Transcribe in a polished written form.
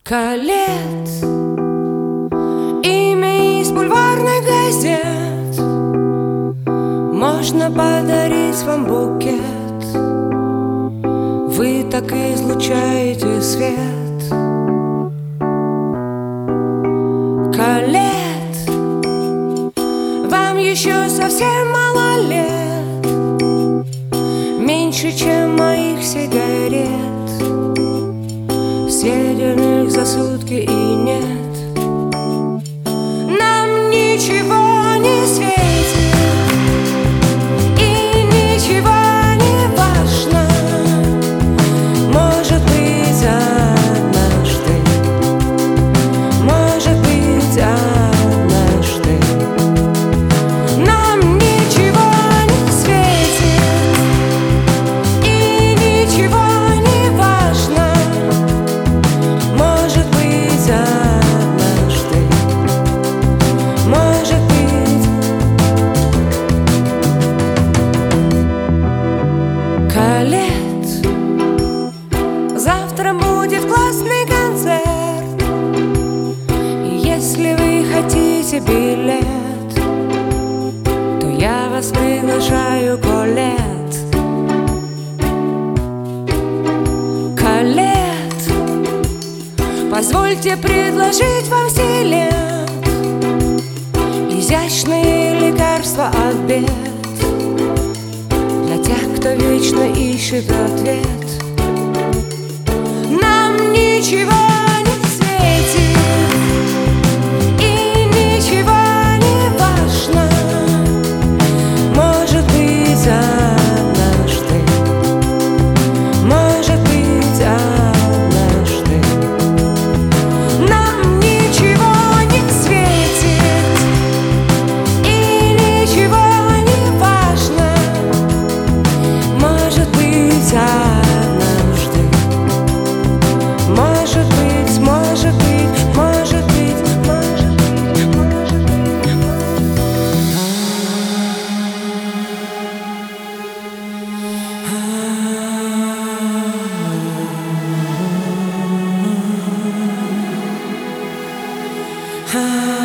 Колет, имя из бульварных газет. Можно подарить вам букет, вы так излучаете свет. Колет, вам еще совсем мало лет, меньше, чем моих сигарет. Съеденных за сутки и нет. Нам ничего не светит и ничего не важно. Может быть, однажды, может быть, однажды нам ничего не светит и ничего не важно. Может быть, однажды, может быть. Колет, завтра будет классный концерт. Если вы хотите билет, то я вас приглашаю, Колет. Колет, позвольте предложить вам стилет, изящные лекарства от бед, для тех, кто вечно ищет ответ. Нам ничего не светит и ничего не важно. Может быть, однажды, может быть, однажды нам ничего не светит и ничего не важно. Может быть, однажды, может быть, может быть, может быть, может быть, может быть. Ah